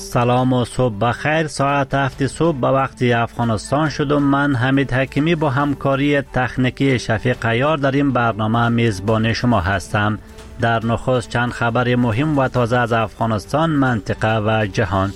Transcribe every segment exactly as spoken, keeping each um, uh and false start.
سلام و صبح بخیر. ساعت هفت صبح به وقت افغانستان شد و من حمید حکیمی با همکاری تکنیکی شفیق عیار در این برنامه میزبان شما هستم. در نخست چند خبر مهم و تازه از افغانستان، منطقه و جهان.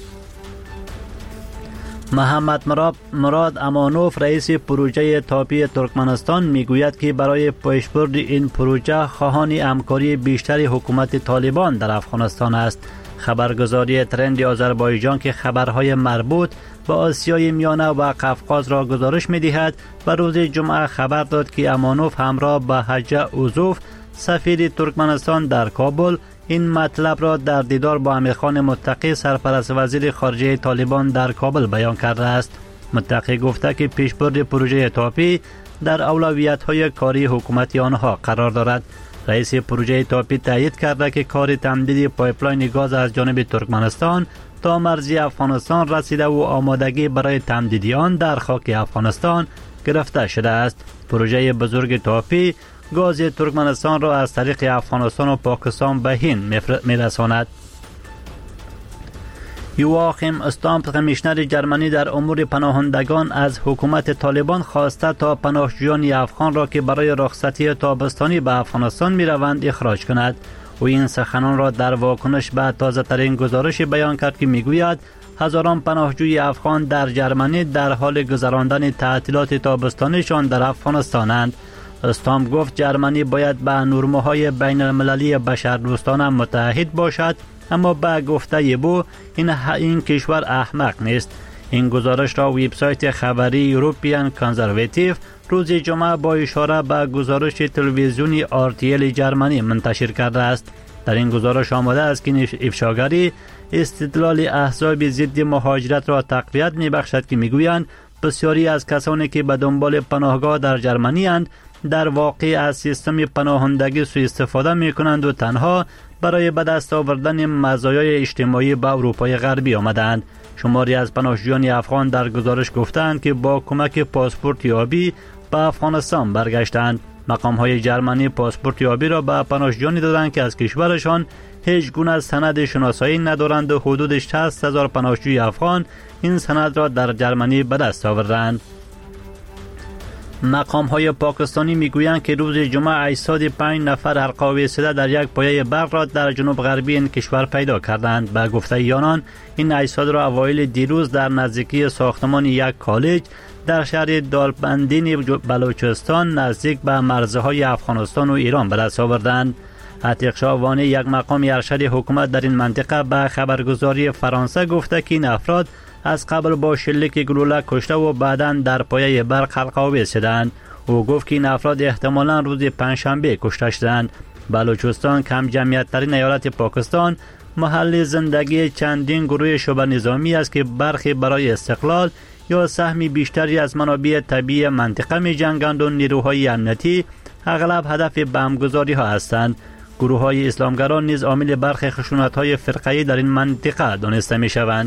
محمد مراد, مراد امانوف رئیس پروژه تاپی ترکمنستان میگوید که برای پیشبرد این پروژه خواهان همکاری بیشتر حکومت طالبان در افغانستان است. خبرگزاری ترند آذربایجان که خبرهای مربوط به آسیای میانه و قفقاز را گزارش می‌دهد و روز جمعه خبر داد که امانوف همراه با حجه اوزوف سفیر ترکمنستان در کابل این مطلب را در دیدار با امیرخان متقی سرپرست وزیر خارجه طالبان در کابل بیان کرده است. متقی گفته که پیشبرد پروژه تاپی در اولویت‌های کاری حکومت آنها قرار دارد. رئیس پروژه تاپی تایید کرده که کار تمدید پایپلاین گاز از جانب ترکمنستان تا مرزی افغانستان رسیده و آمادگی برای تمدید آن در خاک افغانستان گرفته شده است. پروژه بزرگ تاپی گاز ترکمنستان را از طریق افغانستان و پاکستان به هند می‌رساند. یواخیم استامپ کمیشنر جرمنی در امور پناهندگان از حکومت طالبان خواسته تا پناهجویان افغان را که برای رخصتی تابستانی به افغانستان می‌روند اخراج کند. او این سخنان را در واکنش به تازه‌ترین گزارش بیان کرد که می‌گوید هزاران پناهجوی افغان در جرمنی در حال گذراندن تعطیلات تابستانیشان در افغانستانند. استامپ گفت جرمنی باید به نرم‌های بین‌المللی بشردوستانه متعهد باشد، اما به گفته او این این کشور احمق نیست. این گزارش را وبسایت خبری یوروپیان کانزرواتیو روز جمعه با اشاره به گزارش تلویزیونی آر تی ال جرمنی منتشر کرده است. در این گزارش آمده است که افشاگری استدلال احزاب ضد مهاجرت را تقویت می‌بخشد که می‌گویند بسیاری از کسانی که به دنبال پناهگاه در جرمنی اند در واقع از سیستم پناهندگی سوء استفاده می‌کنند و تنها برای به دست آوردن مزایای اجتماعی به اروپای غربی آمدند. شماری از پناهجویان افغان در گزارش گفتند که با کمک پاسپورت یابی به افغانستان برگشتند. مقام‌های جرمنی پاسپورت یابی را به پناهجویانی دادند که از کشورشان هیچ گونه سند شناسایی ندارند و حدود شصت هزار پناهجوی افغان این سند را در جرمنی به دست آوردند. مقام‌های پاکستانی میگویند که روز جمعه اجساد پنج نفر حلقه‌آویز شده در یک پایه برق را در جنوب غربی این کشور پیدا کردند. به گفته آنان این اجساد را اوایل دیروز در نزدیکی ساختمان یک کالج در شهر دالبندین بلوچستان نزدیک به مرزهای افغانستان و ایران به دست آوردند. عتیق شاه وانی یک مقام ارشد حکومت در این منطقه به خبرگزاری فرانسه گفته که این افراد از قبل با شلیک گلوله کشته و بعداً در پایه برق حلقه‌آویز شدند. او گفت که این افراد احتمالاً روز پنجشنبه کشته شدند. بلوچستان کم جمعیت ترین ایالت پاکستان محل زندگی چندین گروه شبه نظامی است که برخی برای استقلال یا سهمی بیشتری از منابع طبیعی منطقه می جنگند و نیروهای امنیتی اغلب هدف بمبگذاری ها هستند. گروه های اسلامگران نیز عامل برخی خشونت های فرقه‌ای در این منطقه دانسته می شوند.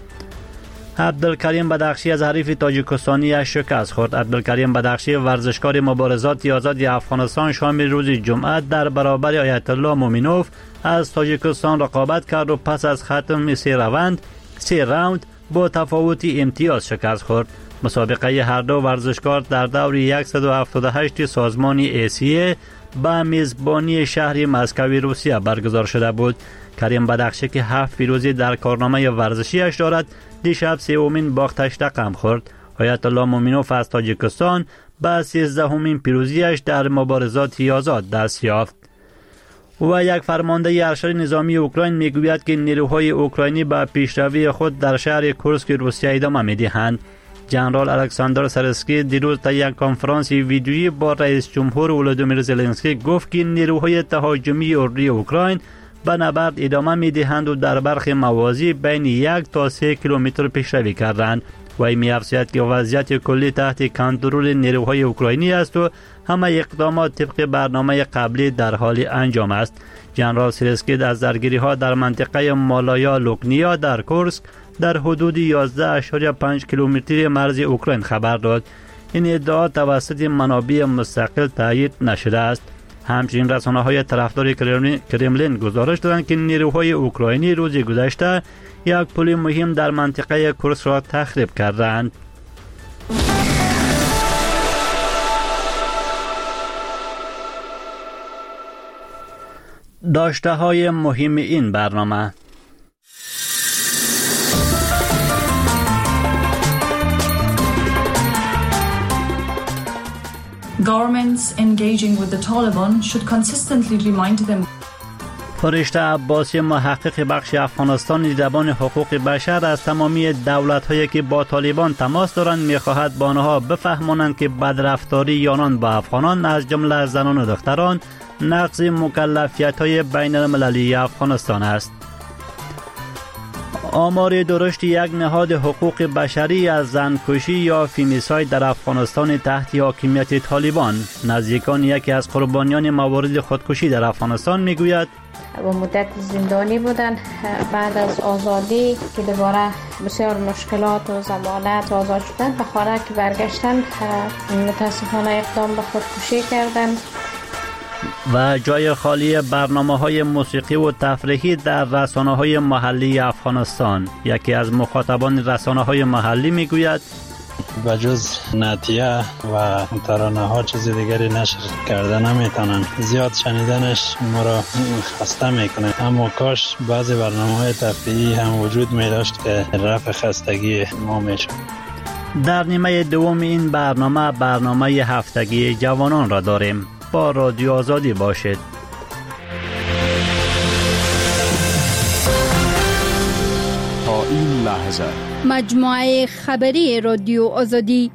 عبدالکریم بدخشی از حریف تاجیکستانی شکست خورد. عبدالکریم بدخشی ورزشکار مبارزات آزادی افغانستان شامل روز جمعه در برابر آیت الله مومنوف از تاجیکستان رقابت کرد و پس از ختم سه راوند سه راوند با تفاوت امتیاز شکست خورد. مسابقه هر دو ورزشکار در دور صد و هفتاد و هشت سازمان ایسیه به میزبانی شهر مسکو روسیه برگزار شده بود. کریم بدخشی که هفت پیروزی در کارنامه ورزشیش دارد دیشب سومین باختش رقم خورد. آیت الله مومنوف از تاجیکستان به سیزدهمین پیروزیش در مبارزات آزاد دست یافت. و یک فرمانده ارشد نظامی اوکراین میگوید که نیروهای اوکراینی به پیشروی خود در شهر کورسک روسیه ادامه میدهند. جنرال الکساندر سرسکی دیروز در یک کنفرانس ویدیویی با رئیس جمهور ولودیمیر زلنسکی گفت که نیروهای تهاجمی اردوی اوکراین به نبرد ادامه میدهند و در برخی مواضع بین یک تا سه کیلومتر پیشروی کردند. و می‌افزاید که وضعیت کلی تحت کنترل نیروهای اوکراینی است و همه اقدامات طبق برنامه قبلی در حال انجام است. جنرال سرسکی از درگیری‌ها در منطقه مالایا لوکنیا در کورسک در حدود یازده اشاریه پنج کیلومتری مرز اوکراین خبر داد. این ادعا توسط منابع مستقل تایید نشده است. همچنین رسانه‌های طرفدار کرملین گزارش دادند که نیروهای اوکراینی روز گذشته یک پل مهم در منطقه کورسک را تخریب کردند. داشته های مهم این برنامه: Governments engaging with the Taliban should consistently remind them. فرشته عباسی، محقق بخش افغانستان زبان حقوق بشر، از تمامی دولت‌هایی که با طالبان تماس دارند می‌خواهد با آنها بفهمانند که بدرفتاری یانان با افغانان از جمله زنان و دختران نقض مکلفیت‌های بین المللی افغانستان است. آمار درشت یک نهاد حقوق بشری از زنکشی یا فیمیساید در افغانستان تحت حاکمیت طالبان، نزدیکان یکی از قربانیان موارد خودکشی در افغانستان میگوید و مدت زندانی بودن، بعد از آزادی که دوباره بسیار مشکلات و ضمانت آزاد شدن، به خانه که برگشتن متاسفانه اقدام به خودکشی کردن. و جای خالی برنامه‌های موسیقی و تفریحی در رسانه‌های محلی افغانستان. یکی از مخاطبان رسانه‌های محلی میگوید بجز نعتیه و ترانه ها چیز دیگری نشر کرده نمیتونن، زیاد شنیدنش ما را خسته میکنه، اما کاش بعضی برنامه های تفریحی هم وجود می داشت که رفع خستگی ما میشد. در نیمه دوم این برنامه برنامه هفتگی جوانان را داریم. با رادیو آزادی باشید. تا این لحظه مجموعه خبری رادیو آزادی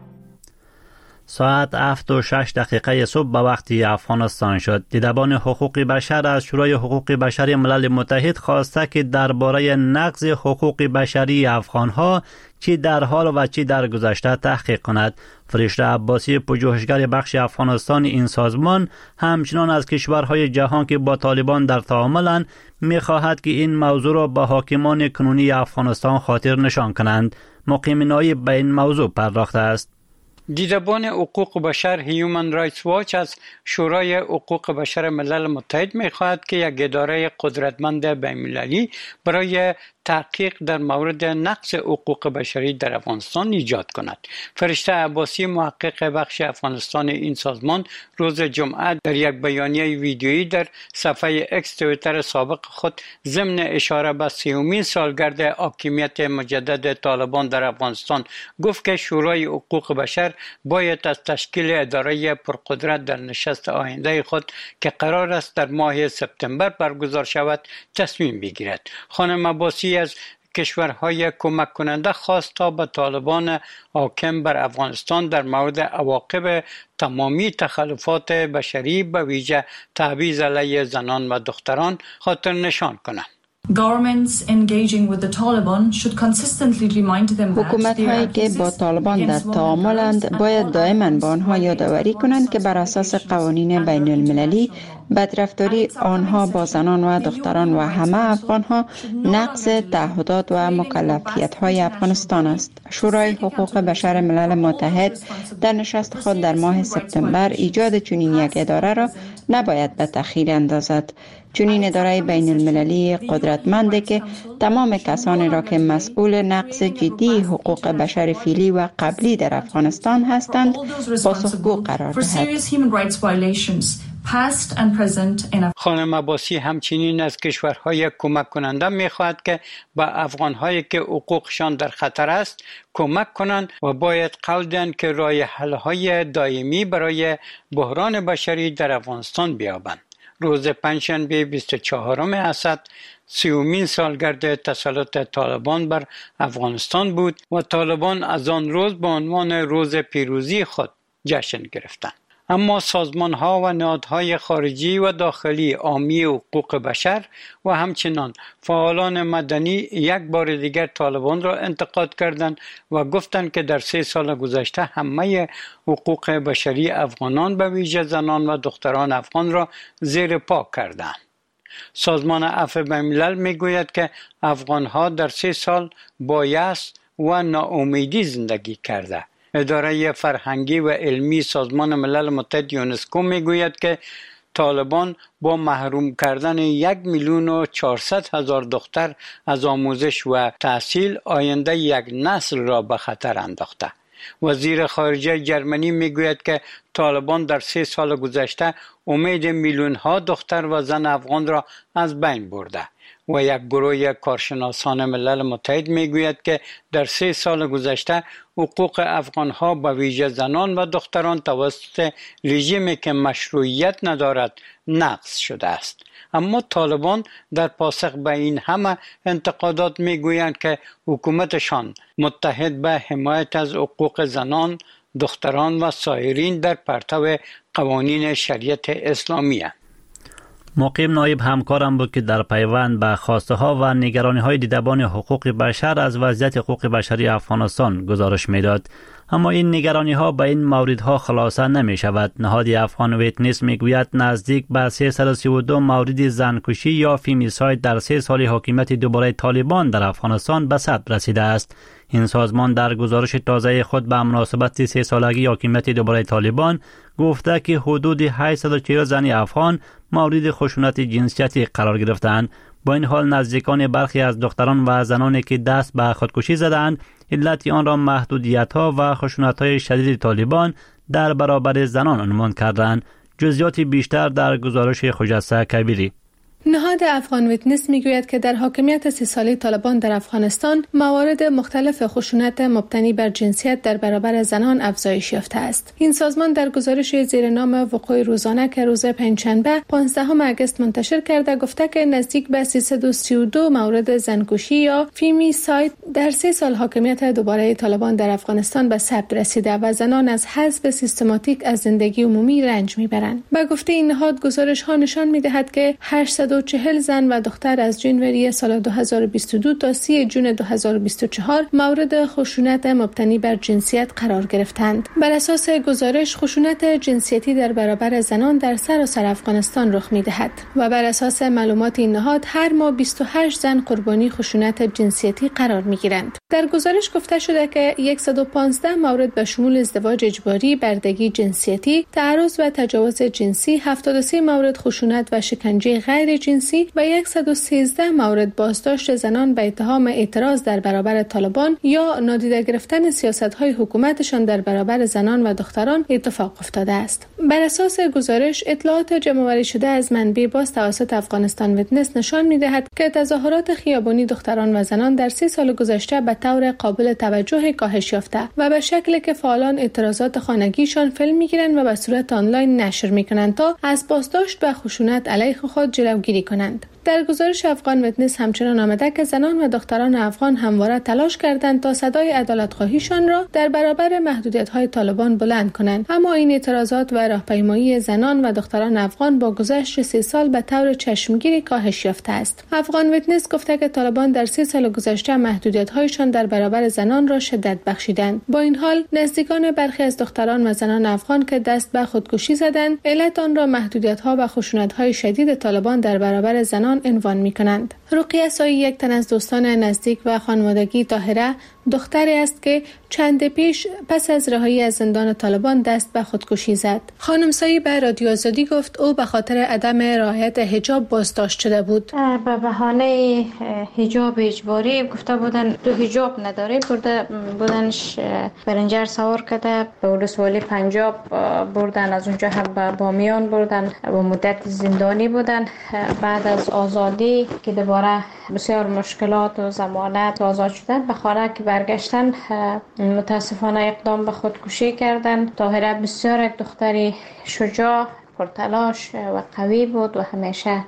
ساعت هفت و شش دقیقه صبح به وقتی افغانستان شد. دیدبان حقوق بشر از شورای حقوق بشر ملل متحد خواسته که درباره نقض حقوق بشری افغانها چی در حال و چی در گذشته تحقیق کند. فرشته عباسی، پژوهشگر بخش افغانستان این سازمان، همچنان از کشورهای جهان که با طالبان در تعاملند می‌خواهد که این موضوع را به حاکمان کنونی افغانستان خاطر نشان کنند. مقیم نایب به این موضوع پرداخته است. دیدبان حقوق بشر هیومن رایتس واچ از شورای حقوق بشر ملل متحد می‌خواهد که یک اداره قدرتمند بین‌المللی برای تحقیق در مورد نقض حقوق بشری در افغانستان ایجاد کند. فرشته عباسی، محقق بخش افغانستان این سازمان، روز جمعه در یک بیانیه ویدیویی در صفحه اکس توییتر سابق خود ضمن اشاره به سیومین سالگرد حاکمیت مجدد طالبان در افغانستان گفت که شورای حقوق بشر باید از تشکیل اداره پرقدرت در نشست آینده خود که قرار است در ماه سپتامبر برگزار شود تصمیم بگیرد. خانم عباسی از کشورهای کمک کننده خواست تا به طالبان حاکم بر افغانستان در مورد عواقب تمامی تخلفات بشری به ویژه تبعیض علیه زنان و دختران خاطر نشان کنند. حکومت هایی که با طالبان در تعاملند باید دائما با آنها یادآوری کنند که بر اساس قوانین بین المللی بدرفتاری آنها با زنان و دختران و همه افغان ها نقض تعهدات و مکلفیت های افغانستان است. شورای حقوق بشر ملل متحد در نشست خود در ماه سپتامبر ایجاد چنین یک اداره را نباید به تأخیر اندازد. چنین اداره بین المللی قدرتمنده که تمام کسانی را که مسئول نقض جدی حقوق بشر فعلی و قبلی در افغانستان هستند پاسخگو قرار دهد. خانم عباسی همچنین از کشورهای کمک کننده می‌خواهد که به افغان‌هایی که حقوقشان در خطر است کمک کنند و باید قول دهند که راه حل‌های دائمی برای بحران بشری در افغانستان بیابند. روز پنجشنبه بیست و چهارم اسد سیومین سالگرد تسلط طالبان بر افغانستان بود و طالبان از آن روز به عنوان روز پیروزی خود جشن گرفتند. اما سازمان ها و نهادهای خارجی و داخلی حامی حقوق بشر و همچنان فعالان مدنی یک بار دیگر طالبان را انتقاد کردند و گفتند که در سه سال گذشته همه حقوق بشری افغانان به ویژه زنان و دختران افغان را زیر پا کردند. سازمان عفو بین‌الملل میگوید که افغان ها در سه سال با یأس و ناامیدی زندگی کرده. اداره فرهنگی و علمی سازمان ملل متحد یونسکو میگوید که طالبان با محروم کردن یک میلیون و چهارصد هزار دختر از آموزش و تحصیل آینده یک نسل را به خطر انداخته. وزیر خارجه جرمنی میگوید که طالبان در سه سال گذشته امید میلیون ها دختر و زن افغان را از بین برده و یک گروه کارشناسان ملل متحد میگوید که در سه سال گذشته حقوق افغان ها به ویژه زنان و دختران توسط رژیمی که مشروعیت ندارد نقض شده است. اما طالبان در پاسخ به این همه انتقادات میگویند که حکومتشان متحد به حمایت از حقوق زنان، دختران و سایرین در پرتو قوانین شریعت اسلامی است. مقیم نایب همکارم بود که در پیوند به خواسته ها و نگرانی های دیدبان حقوق بشر از وضعیت حقوق بشری افغانستان گزارش میداد. اما این نگرانی ها به این موردها خلاصه نمی شود. نهاد افغان ویتنس می گوید نزدیک به سیصد و سی و دو مورد زنکشی یا فیمیساید در سه سال حکومت دوباره طالبان در افغانستان به ثبت رسیده است. این سازمان در گزارش تازه خود به مناسبت سه سالگی حکومت دوباره طالبان گفته که حدود هشتصد و چهل زن افغان مورد خشونت جنسیتی قرار گرفتند. با این حال نزدیکان برخی از دختران و زنانی که دست به خودکشی زدند علت آن را محدودیت‌ها و خشونت‌های شدید طالبان در برابر زنان عنوان کردند. جزئیات بیشتر در گزارش خجسته کبیری. نهاد افغان ویتنس میگوید که در حاکمیت سی ساله طالبان در افغانستان موارد مختلف خشونت مبتنی بر جنسیت در برابر زنان افزایش یافته است. این سازمان در گزارش زیر نام وقوع روزانه که روز پنجشنبه پانزدهم اگست منتشر کرده گفته که نزدیک به سیصد و سی و دو مورد زنکشی یا فیمیساید در سه سال حاکمیت دوباره طالبان در افغانستان به ثبت رسیده و زنان از حذف سیستماتیک از زندگی عمومی رنج میبرند. به گفته این نهاد گزارش ها نشان میدهد که هشتصد و چهل زن و دختر از جنوری سال دو هزار و بیست و دو تا سی جون دو هزار و بیست و چهار مورد خشونت مبتنی بر جنسیت قرار گرفتند. بر اساس گزارش خشونت جنسیتی در برابر زنان در سراسر افغانستان رخ می‌دهد و بر اساس معلومات این نهاد هر ماه بیست و هشت زن قربانی خشونت جنسیتی قرار می‌گیرند. در گزارش گفته شده که صد و پانزده مورد به شمول ازدواج اجباری، بردگی جنسیتی، تعرض و تجاوز جنسی، هفتاد و سه مورد خشونت و شکنجه غیر جنسی و صد و سیزده مورد بازداشت زنان به اتهام اعتراض در برابر طالبان یا نادیده گرفتن سیاست‌های حکومتشان در برابر زنان و دختران اتفاق افتاده است. بر اساس گزارش اطلاعات جمع‌آوری شده از منبع باز توسط افغانستان ویتنس نشان می‌دهد که تظاهرات خیابانی دختران و زنان در سی سال گذشته به طور قابل توجه کاهش یافته و به شکلی که فعالان اعتراضات خانگیشان فیلم می‌گیرند و به صورت آنلاین نشر می‌کنند تا از بازداشت و خشونت علیه خود جلوگیری کنند. در گزارش افغان ویتنس همچنان آمده که زنان و دختران افغان همواره تلاش کردند تا صدای عدالت‌خواهیشان را در برابر محدودیت‌های طالبان بلند کنند، اما این اعتراضات و راهپیمایی زنان و دختران افغان با گذشت سه سال به طور چشمگیری کاهش یافته است. افغان ویتنس گفته که طالبان در سه سال گذشته محدودیت‌هایشان در برابر زنان را شدت بخشیدند. با این حال نزدیکان برخی از دختران و زنان افغان که دست به خودکشی زدند، علت آن را محدودیت‌ها و خشونت‌های شدید طالبان در برابر زنان عنوان می‌کنند. رقیه سایی یک تن از دوستان نزدیک و خانوادگی طاهره دختری است که چند پیش پس از رهایی از زندان طالبان دست به خودکشی زد. خانم سایی به رادیو آزادی گفت او به خاطر عدم رعایت حجاب بازداشت شده بود. به بهانه حجاب اجباری گفته بودن تو حجاب نداری، برده بودنش برنجر سوار کرده به ولسوالی پنجاب بردن، از اونجا هم به بامیان بردن و مدت زندانی بودن. بعد از آزادی که دوباره بسیار مشکلات و ضمانت آزاد شدن به خانه که برگشتن متاسفانه اقدام به خودکشی کردن. طاهره بسیار یک دختری شجاع، پرتلاش و قوی بود و همیشه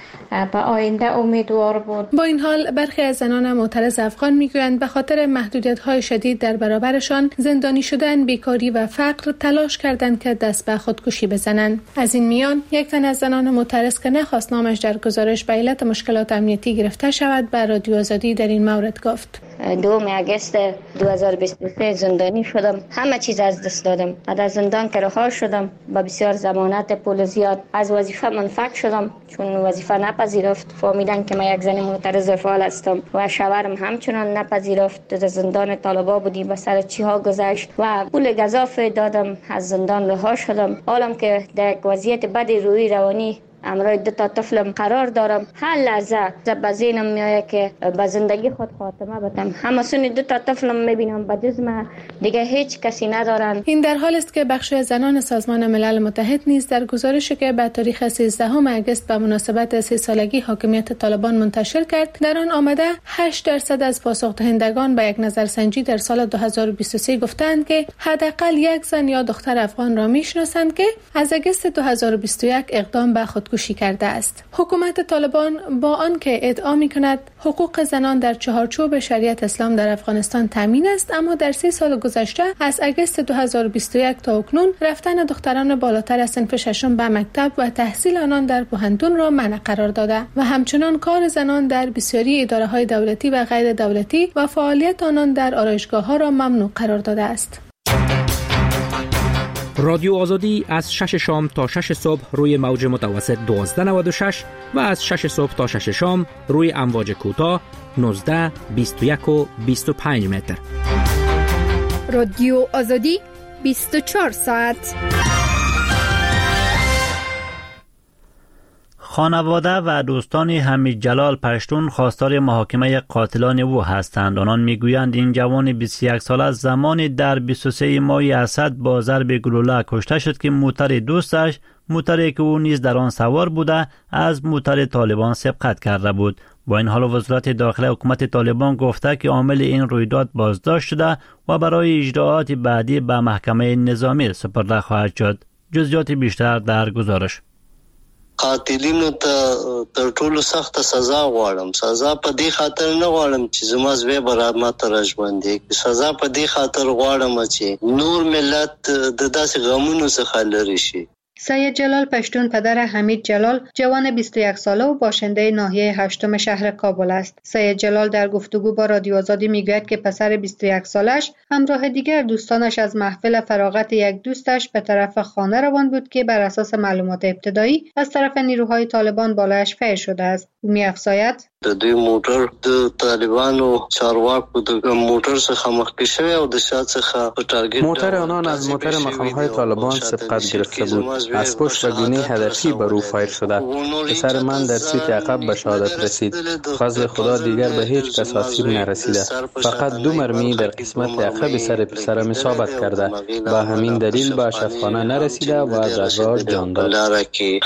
به آینده امیدوار بود. با این حال برخی از زنان معترض افغان میگویند به خاطر محدودیت‌های شدید در برابرشان، زندانی شدن، بیکاری و فقر تلاش کردند که دست به خودکشی بزنند. از این میان یک تن از زنان معترض که نخواست نامش در گزارش به علت مشکلات امنیتی گرفته شود به رادیو آزادی در این مورد گفت: دوم اگست دو هزار و بیست و سه زندانی شدم، همه چیز از دست دادم. بعد از زندان که رها شدم با بسیار ضمانت پول زیاد از وظیفه منفک شدم، چون وظیفه نپذیرفت، فهمیدن که من یک زن معترض فعال هستم و شوهرم همچنان نپذیرفت. در زندان طالبان بودیم و سر چی ها گذشت و پول گزافه دادم، از زندان رها شدم. حالم که در یک وضعیت بد روحی روانی امروز دو تا طفلم قرار دارم. هر لحظه به ذهنم میآید که به زندگی خود خاتمه بدم. همسون دو تا طفلم میبینم به جسم دیگه هیچ کسی ندارن. این در حال است که بخش زنان سازمان ملل متحد نیز در گزارشی که به تاریخ سیزدهم اگست به مناسبت سی سالگی حاکمیت طالبان منتشر کرد، در آن آمده هشت درصد از پاسخ دهندگان به یک نظرسنجی در سال دو هزار و بیست و سه گفتند که حداقل یک زن یا دختر افغان را میشناسند که از اگست دو هزار و بیست و یک اقدام به خودکشی کرده است. حکومت طالبان با آنکه ادعا می‌کند حقوق زنان در چهارچوب شریعت اسلام در افغانستان تامین است، اما در سه سال گذشته از اگست دو هزار و بیست و یک تا اکنون رفتن دختران بالاتر از صنف ششم به مکتب و تحصیل آنان در پوهنتون را منع قرار داده و همچنان کار زنان در بسیاری اداره‌های دولتی و غیر دولتی و فعالیت آنان در آرایشگاه‌ها را ممنوع قرار داده است. رادیو آزادی از شش شام تا شش صبح روی موج متوسط دوازده نود و شش و از شش صبح تا شش شام روی امواج کوتاه نوزده، بیست و یک و بیست و پنج متر. رادیو آزادی بیست و چهار ساعت. خانواده و دوستان حمید جلال پشتون خواستار محاکمه قاتلان او هستند. آنان میگویند این جوان بیست و یک ساله زمانی در بیست و سه ماه اسد با ضرب گلوله کشته شد که موتر دوستش، موتری که او نیز در آن سوار بوده، از موتر طالبان سبقت کرده بود. با این حال وزارت داخله حکومت طالبان گفته که عامل این رویداد بازداشت شده و برای اجراعات بعدی به محکمه نظامی سپرده خواهد شد. جزئیات بیشتر در گزارش. قاتلینو ته تر ټولو سخت سزا غواړم. سزا په دې خاطر نه غواړم چې زما زوی برابر ته راژوندې، سزا په دې خاطر غواړم چې نور ملت د داسې غمونو څخه لرې شي. سید جلال پشتون پدر حمید جلال جوان بیست و یک ساله و باشنده ناحیه هشتم شهر کابل است. سید جلال در گفتگو با رادیو آزادی میگوید که پسر بیست و یک سالش همراه دیگر دوستانش از محفل فراغت یک دوستش به طرف خانه روان بود که بر اساس معلومات ابتدایی از طرف نیروهای طالبان بالایش فیر شده است. او می‌افزاید د دوی موټر د طالبانو چارواکو د موټر څخه مخکې شوی او د شا څخه په ټارګټ موټر آنان از موټر مقام‌های طالبان سبقت گرفته بود. از پشت و گونه هدفی بر او فایر شده. پسر من در سیت عقب به شهادت رسید. فضل خدا دیگر به هیچ کس آسیب نرسیده. فقط دو مرمی در قسمت عقب سر پسرم اصابت کرده. با همین دلیل به شفاخانه نرسیده و در راه جان داد.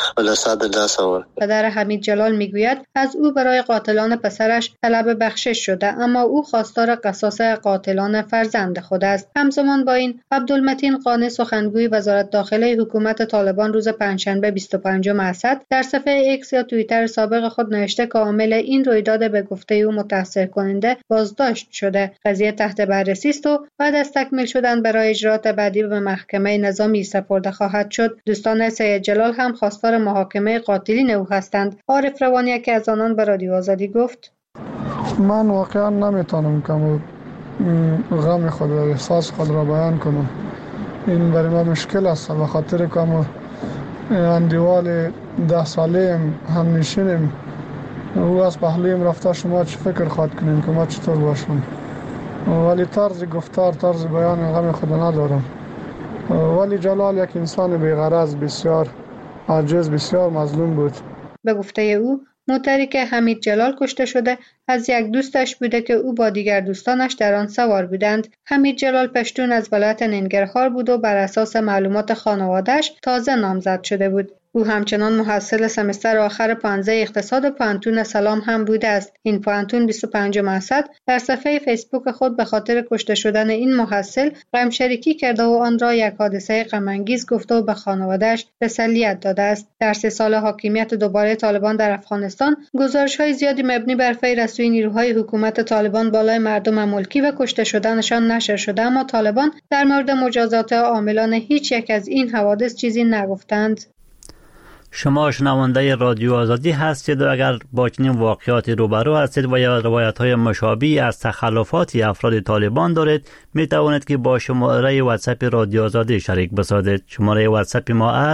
پدر حمید جلال میگوید از او برای قاتلان پسرش طلب بخشش شده، اما او خواستار قصاص قاتلان فرزند خود است. همزمان با این عبدالمتین قانی سخنگوی وزارت داخله حکومت طالبان روز پنجشنبه بیست و پنجم اسد در صفحه ایکس یا توییتر سابق خود نوشته که عامل این رویداد به گفته او متأثر کننده بازداشت شده. قضیه تحت بررسی است و بعد از تکمیل شدن برای اجراعات بعدی به محکمه نظامی سپرده خواهد شد. دوستان سید جلال هم خواستار محاکمه قاتلین او هستند. عارف روانی یکی از آنان به رادیو آزادی گفت: من واقعا نمیتونم که غم خود و احساس خود را بیان کنم. این برای من مشکل است به خاطر که اندیوال ده ساله هم نشینیم. او از پهلویم رفته شما چه فکر خواهد کنیم که ما چطور باشم، ولی طرز گفتار طرز بیان غم خود ندارم. ولی جلال یک انسان بی‌غرض، بسیار عاجز، بسیار مظلوم بود. به گفته او موتری که حمید جلال کشته شده از یک دوستش بوده که او با دیگر دوستانش در آن سوار بودند. حمید جلال پشتون از ولایت ننگرهار بود و بر اساس معلومات خانواده‌اش تازه نامزد شده بود. او همچنان محصل سمستر آخر پانزده اقتصاد پوهنتون سلام هم بوده است. این پوهنتون بیست و پنجم اسد در صفحه فیسبوک خود به خاطر کشته شدن این محصل غم شریکی کرده و آن را یک حادثه غم انگیز گفته و به خانواده‌اش تسلیت داده است. در سه سال حاکمیت دوباره طالبان در افغانستان گزارش‌های زیادی مبنی بر فیر از سوی نیروهای حکومت طالبان بالای مردم ملکی و کشته شدنشان نشر شده، اما طالبان در مورد مجازات عاملان هیچ یک از این حوادث چیزی نگفتند. شما شنونده رادیو آزادی هستید و اگر با چنین واقعاتی روبرو هستید و یا روایت‌های مشابهی از تخلفات افراد طالبان دارید، می توانید که با شماره واتساپ رادیو آزادی شریک بسازید. شماره واتساپ ما است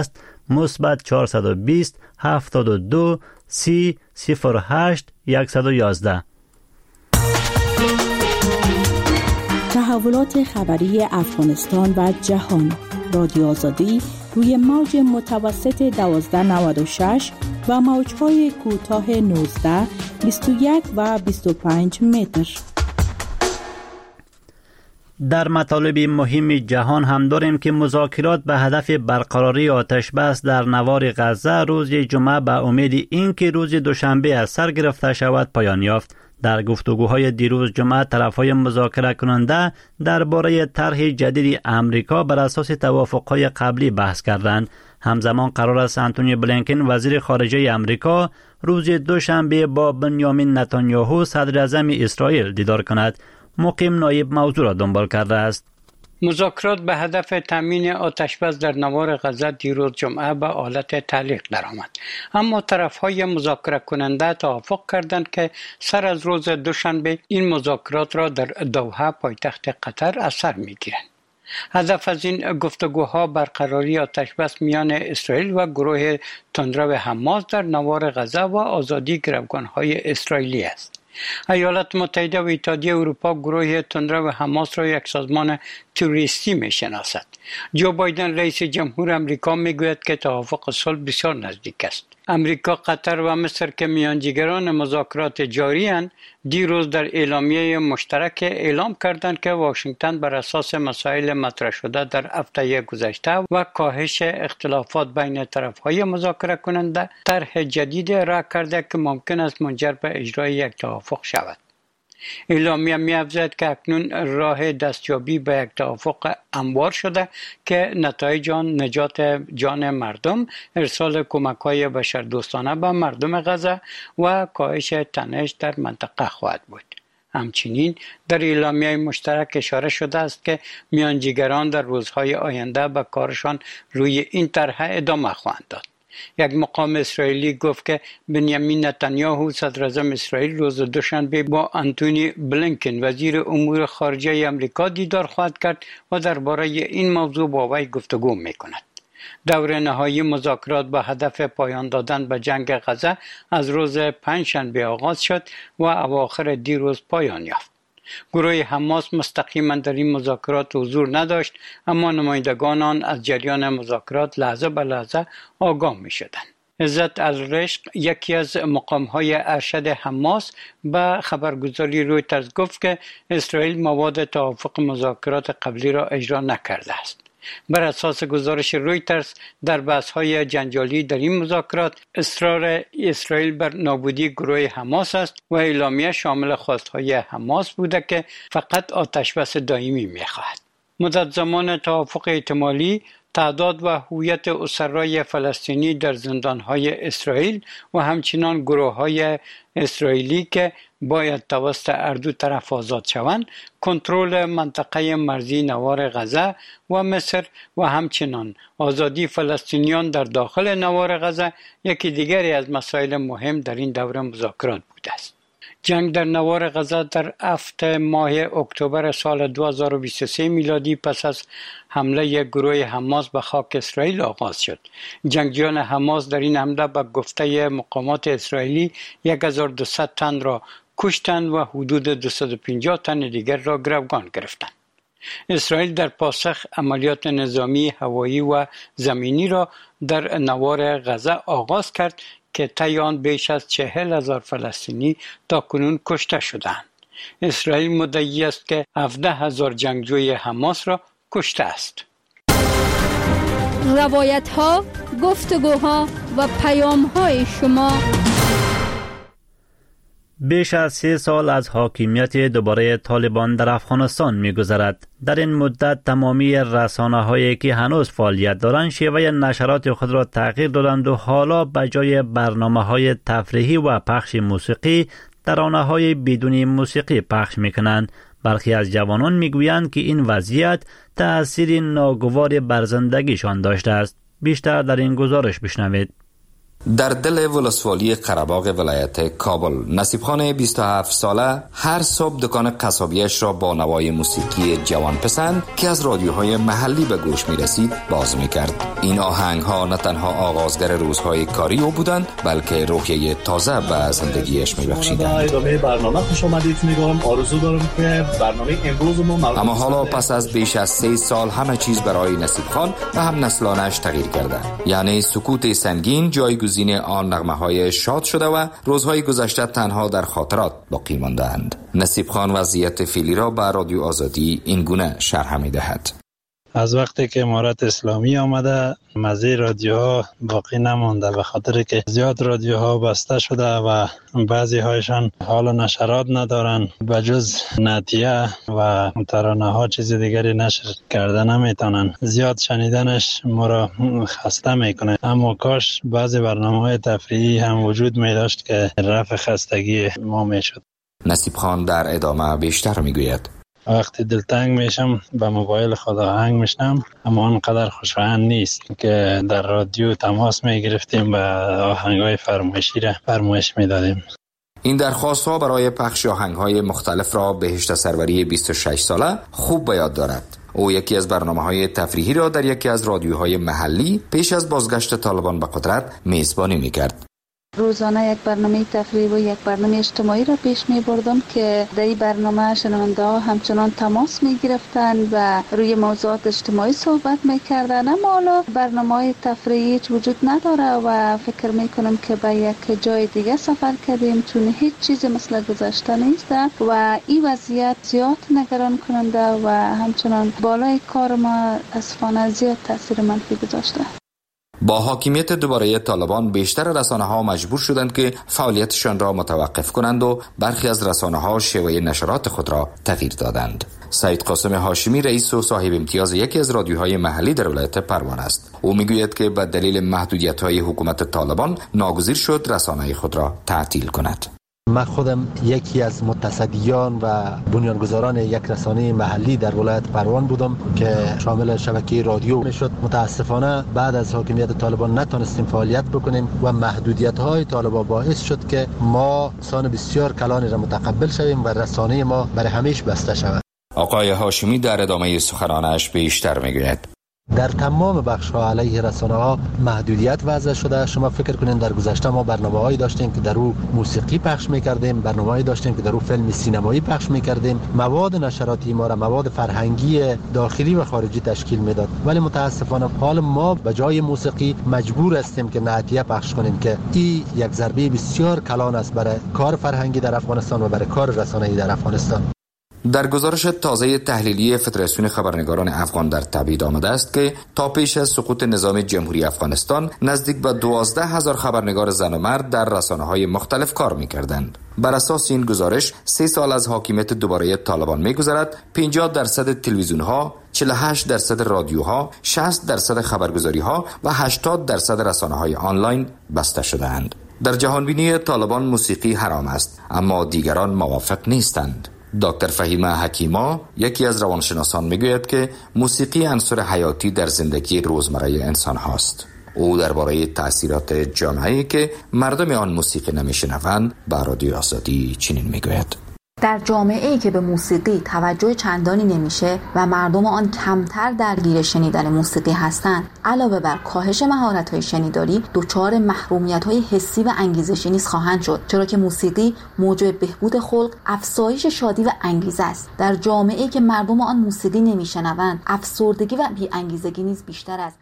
مثبت چهارصد و بیست هفتاد و دو سی صفر هشت صد و یازده. تحولات خبری افغانستان و جهان. رادیو آزادی روی موج متوسط دوازده نود و شش و موج‌های کوتاه نوزده بیست و یک و بیست و پنج متر. در مطالب مهم جهان هم داریم که مذاکرات به هدف برقراری آتش بس در نوار غزه روز جمعه به امید اینکه روز دوشنبه از سر گرفته شود پایان یافت. در گفتگوهای دیروز جمعه طرفهای مذاکره کننده درباره طرح جدید امریکا بر اساس توافقهای قبلی بحث کردند. همزمان قرار است آنتونی بلینکن وزیر خارجه امریکا روز دوشنبه با بنیامین نتانیاهو صدر اعظم اسرائیل دیدار کند. مقیم نایب موضوع را دنبال کرده است. مذاکرات به هدف تامین آتشبس در نوار غزه دیروز جمعه به حالت تعلیق درآمد، اما طرفهای مذاکره کننده توافق کردند که سر از روز دوشنبه این مذاکرات را در دوحه پایتخت قطر از سر میگیرند. هدف از این گفتگوها برقراری آتشبس میان اسرائیل و گروه تندرو حماس در نوار غزه و آزادی گروگانهای اسرائیلی است. ایالات متحده و اتحادیه اروپا گروه تندرو حماس را یک سازمان تروریستی می شناسد. جو بایدن رئیس جمهور امریکا می گوید که توافق صلح بسیار نزدیک است. امریکا، قطر و مصر که میانجیگران مذاکرات جاری اند، دیروز در اعلامیه مشترک اعلام کردند که واشنگتن بر اساس مسائل مطرح شده در هفته گذشته و کاهش اختلافات بین طرفهای مذاکره کننده طرح جدید را کرده که ممکن است منجر به اجرای یک توافق شود. اعلامیه می‌افزاید که اکنون راه دستیابی به یک توافق هموار شده که نتایج آن نجات جان مردم، ارسال کمک‌های بشردوستانه به مردم غزه و کاهش تنش در منطقه خواهد بود. همچنین در اعلامیه مشترک اشاره شده است که میانجیگران در روزهای آینده به کارشان روی این طرح ادامه خواهند داد. یک مقام اسرائیلی گفت که بنیامین نتانیاهو صدر اعظم اسرائیل روز دوشنبه با آنتونی بلینکن وزیر امور خارجه آمریکا دیدار خواهد کرد و درباره این موضوع با وی گفتگو می‌کند. دور نهایی مذاکرات با هدف پایان دادن به جنگ غزه از روز پنجشنبه آغاز شد و اواخر دیروز پایان یافت. گروه حماس مستقیما در این مذاکرات حضور نداشت، اما نمایندگان آن از جریان مذاکرات لحظه به لحظه آگاه می شدند. عزت الرشق، یکی از مقام‌های ارشد حماس، به خبرگزاری رویترز گفت که اسرائیل مواد توافق مذاکرات قبلی را اجرا نکرده است. بر اساس گزارش رویترز، در بحث‌های جنجالی در این مذاکرات اصرار اسرائیل بر نابودی گروه حماس است و اعلامیه شامل خواست‌های حماس بوده که فقط آتشبس دائمی می‌خواهد. مدت زمان توافق احتمالی، تعداد و هویت اسرای فلسطینی در زندان‌های اسرائیل و همچنین گروه‌های اسرائیلی که باید توسط هر دو طرف آزاد شوند، کنترل منطقه مرزی نوار غزه و مصر و همچنین آزادی فلسطینیان در داخل نوار غزه یکی دیگری از مسائل مهم در این دوره مذاکرات بوده است. جنگ در نوار غزه در هفتم ماه اکتبر سال دو هزار و بیست و سه میلادی پس از حمله گروه حماس به خاک اسرائیل آغاز شد. جنگجویان حماس در این حمله به گفته مقامات اسرائیلی یک هزار و دویست تن را کشتند و حدود دویست و پنجاه تن دیگر را گروگان گرفتند. اسرائیل در پاسخ عملیات نظامی هوایی و زمینی را در نوار غزه آغاز کرد که طی آن بیش از چهل هزار فلسطینی تاکنون کشته شدند. اسرائیل مدعی است که هفده هزار جنگجوی حماس را کشته است. روایت ها، گفتگوها و پیام های شما. بیش از سه سال از حاکمیت دوباره طالبان در افغانستان می گذرد. در این مدت تمامی رسانه هایی که هنوز فعالیت دارند شیوه نشرات خود را تغییر دادند و حالا به جای برنامه های تفریحی و پخش موسیقی ترانه های بدون موسیقی پخش می کنند. برخی از جوانان می گویند که این وضعیت تأثیر ناگوار بر زندگیشان داشته است. بیشتر در این گزارش بشنوید. در دل ولسوالی قره‌باغ ولایت کابل، نصیب خان بیست و هفت ساله هر صبح دکان قصابیش را با نوای موسیقی جوان پسند که از رادیوهای محلی به گوش می رسید باز می کرد. این آهنگ ها نه تنها آغازگر روزهای کاری او بودند، بلکه روحیه تازه به زندگیش می بخشیدند. ادامه برنامه خوش آمدید میگم. آرزو دارم که برنامه امروز ما اما حالا پس از بیش از سه سال همه چیز برای نصیب خان و هم نسلانش تغییر کرده. یعنی سکوت سنگین جایگزین آن نغمه‌های شاد شده و روزهای گذشته تنها در خاطرات باقی مانده‌اند. نصیب خان وضعیت فعلی را به رادیو آزادی این گونه شرح می‌دهد. از وقتی که امارت اسلامی آمده مزه رادیوها باقی نمانده، به خاطر که زیاد رادیوها بسته شده و بعضی هایشان حال نشرات ندارن، بجز نعتیه و ترانه ها چیز دیگری نشر کرده نمیتونن. زیاد شنیدنش ما را خسته میکنه. اما کاش بعضی برنامه های تفریحی هم وجود می داشت که رفع خستگی ما میشد. نصیب خان در ادامه بیشتر میگوید: وقتی دلتنگ میشم به موبایل خود آهنگ میشنم، اما آنقدر خوشایند نیست که در رادیو تماس میگرفتیم و آهنگای فرمایشی را فرمایش میدادیم. این درخواست ها برای پخش آهنگ های مختلف را بهشت سروری بیست و شش ساله خوب به یاد دارد. او یکی از برنامه های تفریحی را در یکی از رادیوهای محلی پیش از بازگشت طالبان به قدرت میزبانی میکرد. روزانه یک برنامه تفریحی و یک برنامه اجتماعی را پیش می بردم که در این برنامه شنونده ها همچنان تماس می گرفتن و روی موضوعات اجتماعی صحبت می کردن. اما حالا برنامه های تفریحی هیچ وجود نداره و فکر می کنم که به یک جای دیگه سفر کردیم، چون هیچ چیزی مثل گذشته نیست و این وضعیت زیاد نگران کننده و همچنان بالای کار ما اسفانه زیاد تاثیر منفی گذاشته. با حاکمیت دوباره طالبان بیشتر رسانه‌ها مجبور شدند که فعالیتشان را متوقف کنند و برخی از رسانه‌ها شیوه نشرات خود را تغییر دادند. سید قاسم هاشمی رئیس و صاحب امتیاز یکی از رادیوهای محلی در ولایت پروان است. او میگوید که به دلیل محدودیت‌های حکومت طالبان ناگزیر شد رسانه خود را تعطیل کند. من خودم یکی از متصدیان و بنیانگذاران یک رسانه محلی در ولایت پروان بودم که شامل شبکه رادیو میشد. متاسفانه بعد از حاکمیت طالبان نتونستیم فعالیت بکنیم و محدودیت‌های طالبان باعث شد که ما سان بسیار کلانی را متقبل شویم و رسانه ما برای همیشه بسته شود. آقای هاشمی در ادامه سخنانش بیشتر میگوید: در تمام بخش‌ها علیه رسانه‌ها محدودیت وضع شده. شما فکر کنین در گذشته ما برنامه‌هایی داشتیم که در او موسیقی پخش می‌کردیم، برنامه‌هایی داشتیم که در او فیلم سینمایی پخش می‌کردیم، مواد نشراتی ما را مواد فرهنگی داخلی و خارجی تشکیل میداد. ولی متاسفانه حال ما به جای موسیقی مجبور هستیم که نعتیه پخش کنیم که این یک ضربه بسیار کلان است برای کار فرهنگی در افغانستان و برای کار رسانه‌ای در افغانستان. در گزارش تازه تحلیلی فدراسیون خبرنگاران افغان در تبعید آمده است که تا پیش از سقوط نظام جمهوری افغانستان نزدیک به دوازده هزار خبرنگار زن و مرد در رسانه‌های مختلف کار می‌کردند. بر اساس این گزارش سه سال از حاکمیت دوباره طالبان می‌گذرد، پنجاه درصد تلویزیون‌ها، چهل و هشت درصد رادیوها، شصت درصد خبرگزاری‌ها و هشتاد درصد رسانه‌های آنلاین بسته شده‌اند. در جهانبینی طالبان موسیقی حرام است، اما دیگران موافق نیستند. دکتر فهیمه حکیما یکی از روانشناسان میگوید که موسیقی عنصر حیاتی در زندگی روزمره انسان هاست. او درباره تأثیرات جامعه‌ای که مردم آن موسیقی نمیشنوند به رادیو آزادی چنین میگوید: در جامعه‌ای که به موسیقی توجه چندانی نمیشه و مردم آن کمتر درگیر شنیدن موسیقی هستند، علاوه بر کاهش مهارت‌های شنیداری، دچار محرومیت‌های حسی و انگیزشی نیز خواهند شد، چرا که موسیقی موجب بهبود خلق، افزایش شادی و انگیزه است. در جامعه‌ای که مردم آن موسیقی نمیشنوند، افسردگی و بی‌انگیزگی نیز بیشتر است.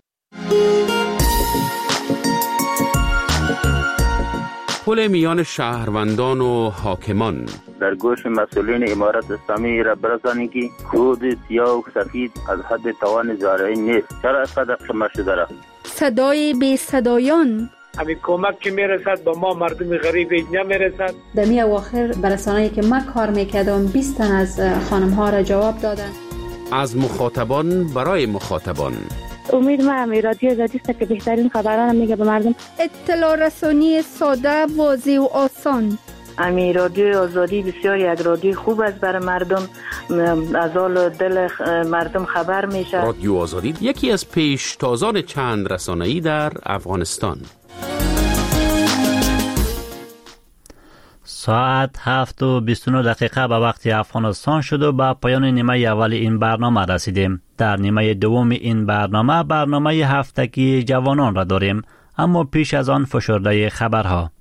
پل میان شهروندان و حاکمان. در گوش مسئولین امارت اسلامی را برسانید که کود سیاه و سفید از حد توان زارعی نیست. چرا اینقدر شما شده را؟ صدای بی صدایان. همین کمک که میرسد با ما مردم غریب نمیرسد. در می اواخر برسانه‌ای که من کار میکردم بیست تن از خانم ها را جواب دادن. از مخاطبان برای مخاطبان. امید ما همی رادیو آزادی است که بهترین خبران میگه به مردم. اطلاع رسانی ساده، واضح و آسان. امی رادیو آزادی بسیار یک رادیو خوب است برای مردم، از حال دل مردم خبر میشه. رادیو آزادی یکی از پیشتازان چند رسانه‌ای در افغانستان. ساعت هفت و بیست و نه دقیقه به وقت افغانستان شد و به پایان نیمه اول این برنامه رسیدیم. در نیمه دوم این برنامه برنامه هفتگی جوانان را داریم، اما پیش از آن فشرده خبرها.